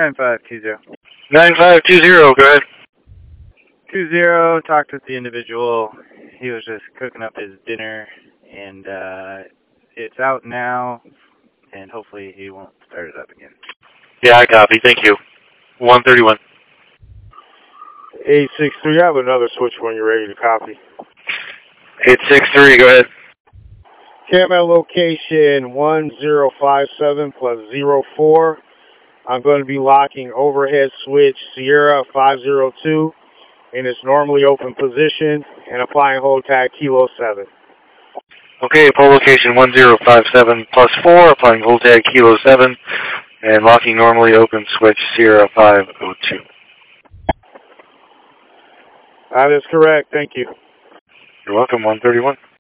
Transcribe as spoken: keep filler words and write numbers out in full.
nine five two zero. nine five two zero, go ahead. two zero, talked with the individual. He was just cooking up his dinner, and uh, it's out now, and hopefully he won't start it up again. Yeah, I copy. Thank you. one thirty-one. eight six three, I have another switch when you're ready to copy. eight six three, go ahead. Cam at location one zero five seven plus zero four. I'm going to be locking overhead switch Sierra five zero two in its normally open position and applying hold tag Kilo seven. Okay, pole location one zero five seven plus four, applying hold tag Kilo seven, and locking normally open switch Sierra five oh two. That is correct. Thank you. You're welcome, one thirty-one.